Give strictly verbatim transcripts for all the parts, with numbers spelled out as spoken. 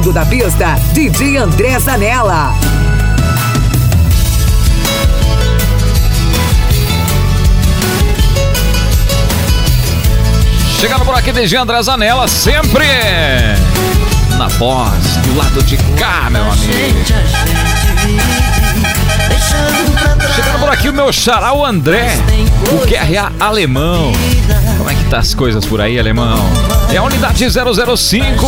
Alto da pista, D J André Zanella. Chegando por aqui, D J André Zanella, sempre na voz, do lado de cá, meu amigo. Chegando por aqui o meu xará, o André, o Q R A alemão. Como é que tá as coisas por aí, alemão? É a unidade zero zero cinco.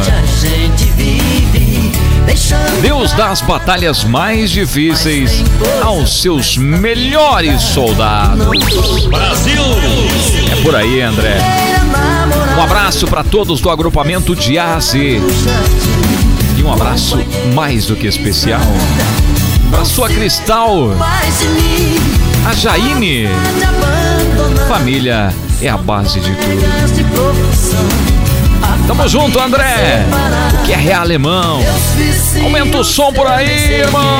Deus dá as batalhas mais difíceis aos seus melhores soldados. Brasil! É por aí, André. Um abraço para todos do agrupamento de A a Z. E um abraço mais do que especial para sua Cristal, a Jaine. Família é a base de tudo. Tamo junto, André. O que é alemão? Aumenta o som por aí, irmão.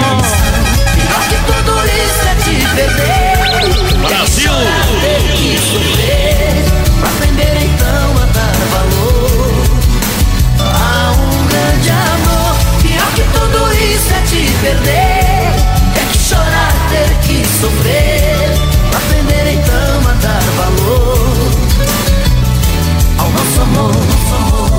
Brasil! Pra aprender então a dar valor a um grande amor. Pior que tudo isso é te perder. É que chorar, ter que sofrer. Pra aprender então a dar valor ao nosso amor, nosso amor.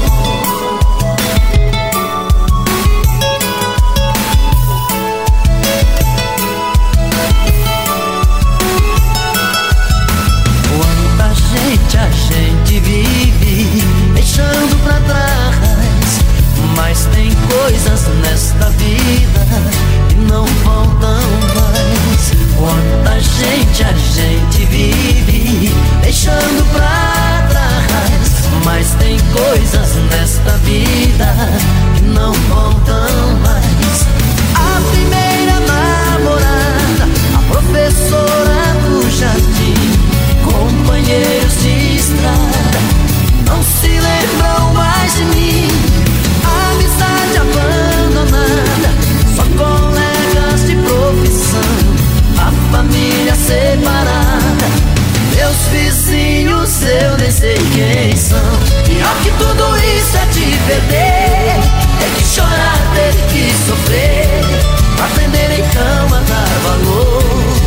A gente vive deixando pra trás, mas tem coisas nesta vida que não voltam mais. Quanta gente a gente vive deixando pra trás, mas tem coisas nesta vida que não voltam mais. A primeira namorada, a professora do jardim, companheiros de estrada, não se lembram mais de mim. Amizade abandonada, só colegas de profissão, a família separada, meus vizinhos eu nem sei quem são. Pior que tudo isso é te perder, ter que chorar, ter que sofrer, pra aprender então a dar valor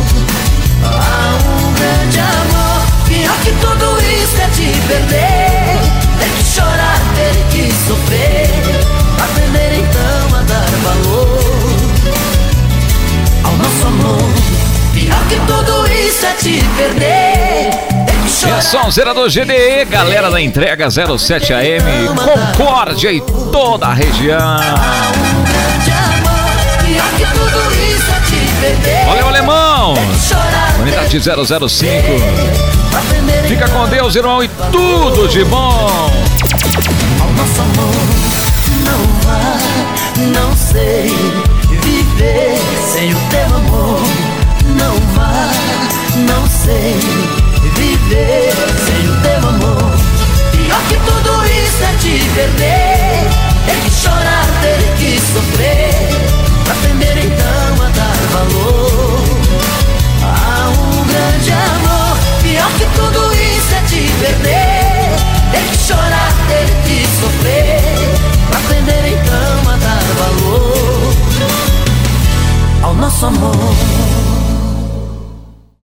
a um grande amor. Pior que tudo isso é te perder, ter que chorar, ter que sofrer, aprender então a dar valor ao nosso amor. Pior que tudo isso é te perder, ter que chorar. É sonzeira do G D E, galera da entrega zero sete A M, Concórdia e toda a região. Um grande amor. Pior que tudo isso é te perder. Valeu, alemão! Unidade zero zero cinco. Fica com Deus, irmão, e tudo de bom. Ao nosso amor, não vá, não sei viver sem o teu amor. Não vá, não sei viver sem o teu amor. Pior que tudo isso é te perder, ter que chorar, ter que sofrer, pra aprender então a dar valor